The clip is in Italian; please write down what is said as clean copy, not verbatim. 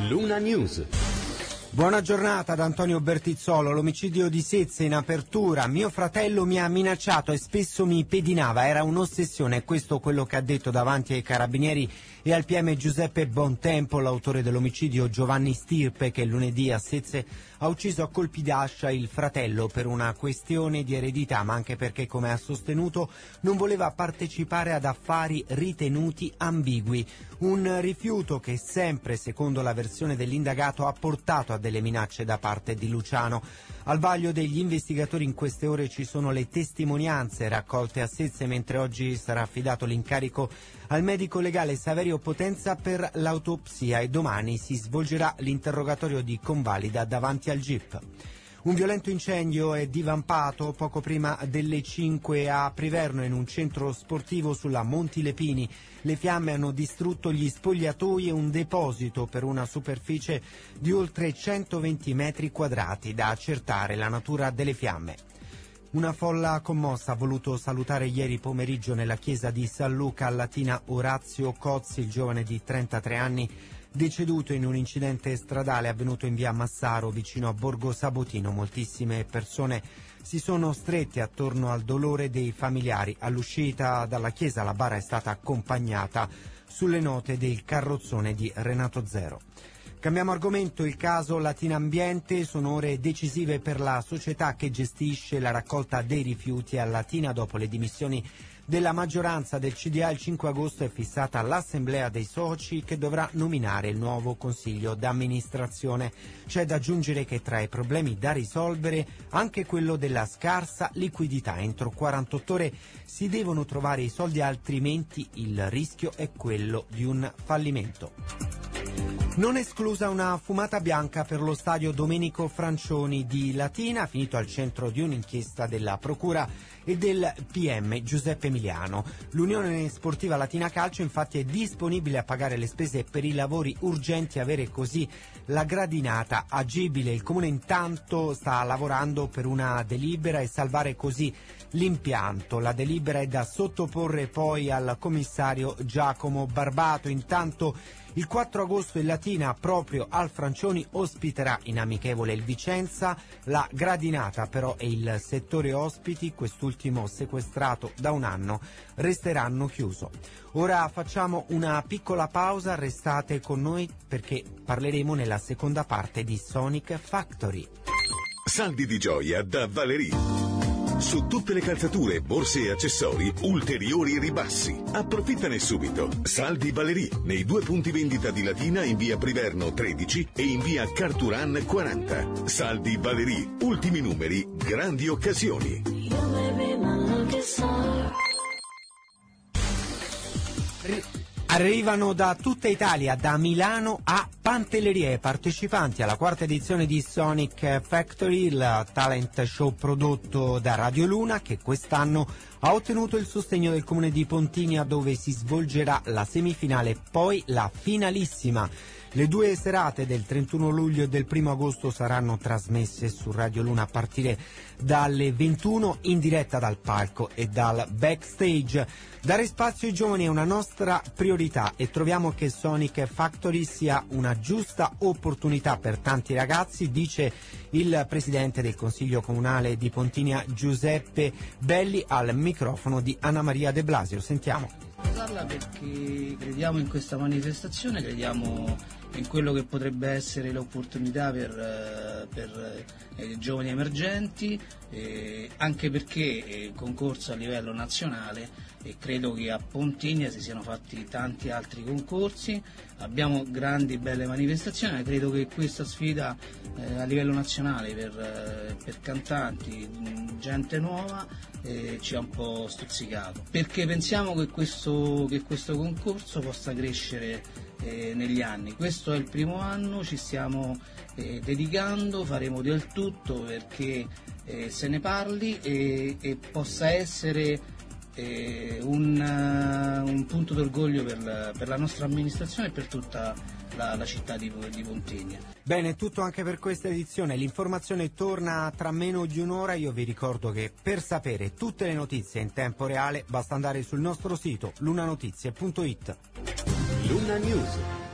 Luna News. Buona giornata ad Antonio Bertizzolo. L'omicidio di Sezze in apertura. Mio fratello mi ha minacciato e spesso mi pedinava, era un'ossessione. Questo quello che ha detto davanti ai carabinieri e al PM Giuseppe Bontempo, l'autore dell'omicidio Giovanni Stirpe, che lunedì a Sezze ha ucciso a colpi d'ascia il fratello per una questione di eredità, ma anche perché, come ha sostenuto, non voleva partecipare ad affari ritenuti ambigui. Un rifiuto che sempre, secondo la versione dell'indagato, ha portato a delle minacce da parte di Luciano. Al vaglio degli investigatori in queste ore ci sono le testimonianze raccolte a Sezze, mentre oggi sarà affidato l'incarico al medico legale Saverio Potenza per l'autopsia e domani si svolgerà l'interrogatorio di convalida davanti al GIP. Un violento incendio è divampato poco prima delle 5 a Priverno in un centro sportivo sulla Monti Lepini. Le fiamme hanno distrutto gli spogliatoi e un deposito per una superficie di oltre 120 metri quadrati, da accertare la natura delle fiamme. Una folla commossa ha voluto salutare ieri pomeriggio nella chiesa di San Luca a Latina Orazio Cozzi, il giovane di 33 anni, deceduto in un incidente stradale avvenuto in via Massaro vicino a Borgo Sabotino. Moltissime persone si sono strette attorno al dolore dei familiari. All'uscita dalla chiesa la bara è stata accompagnata sulle note del carrozzone di Renato Zero. Cambiamo argomento, il caso Latina Ambiente. Sono ore decisive per la società che gestisce la raccolta dei rifiuti a Latina. Dopo le dimissioni della maggioranza del CDA il 5 agosto è fissata l'assemblea dei soci che dovrà nominare il nuovo consiglio d'amministrazione. C'è da aggiungere che tra i problemi da risolvere anche quello della scarsa liquidità. Entro 48 ore si devono trovare i soldi, altrimenti il rischio è quello di un fallimento. Non esclusa una fumata bianca per lo stadio Domenico Francioni di Latina, finito al centro di un'inchiesta della Procura e del PM Giuseppe Emiliano. L'Unione Sportiva Latina Calcio infatti è disponibile a pagare le spese per i lavori urgenti e avere così la gradinata agibile. Il Comune intanto sta lavorando per una delibera e salvare così l'impianto. La delibera è da sottoporre poi al commissario Giacomo Barbato. Intanto il 4 agosto il Latina, proprio al Francioni, ospiterà in amichevole il Vicenza. La gradinata però e il settore ospiti, quest'ultimo sequestrato da un anno, resteranno chiuso. Ora facciamo una piccola pausa, restate con noi perché parleremo nella seconda parte di Sonic Factory. Saldi di gioia da Valerie. Su tutte le calzature, borse e accessori, ulteriori ribassi. Approfittane subito. Saldi Valerie, nei 2 punti vendita di Latina in via Priverno 13 e in via Carturan 40. Saldi Valerie, ultimi numeri, grandi occasioni. Arrivano da tutta Italia, da Milano a Pantellerie, partecipanti alla 4ª edizione di Sonic Factory, il talent show prodotto da Radio Luna, che quest'anno ha ottenuto il sostegno del comune di Pontinia, dove si svolgerà la semifinale e poi la finalissima. Le 2 serate del 31 luglio e del 1 agosto saranno trasmesse su Radio Luna a partire dalle 21 in diretta dal palco e dal backstage. Dare spazio ai giovani è una nostra priorità e troviamo che Sonic Factory sia una giusta opportunità per tanti ragazzi, dice il presidente del Consiglio Comunale di Pontinia Giuseppe Belli al microfono di Anna Maria De Blasio. Sentiamo. Perché crediamo in questa manifestazione, crediamo in quello che potrebbe essere l'opportunità per giovani emergenti, anche perché il concorso a livello nazionale, e credo che a Pontinia si siano fatti tanti altri concorsi, abbiamo grandi belle manifestazioni, ma credo che questa sfida a livello nazionale per cantanti, gente nuova, ci ha un po' stuzzicato, perché pensiamo che questo concorso possa crescere negli anni. Questo è il primo anno, ci stiamo dedicando, faremo del tutto perché se ne parli e possa essere un punto d'orgoglio per la nostra amministrazione e per tutta la città di Pontinia. Bene, tutto anche per questa edizione. L'informazione torna tra meno di un'ora. Io vi ricordo che per sapere tutte le notizie in tempo reale basta andare sul nostro sito lunanotizie.it. Luna News.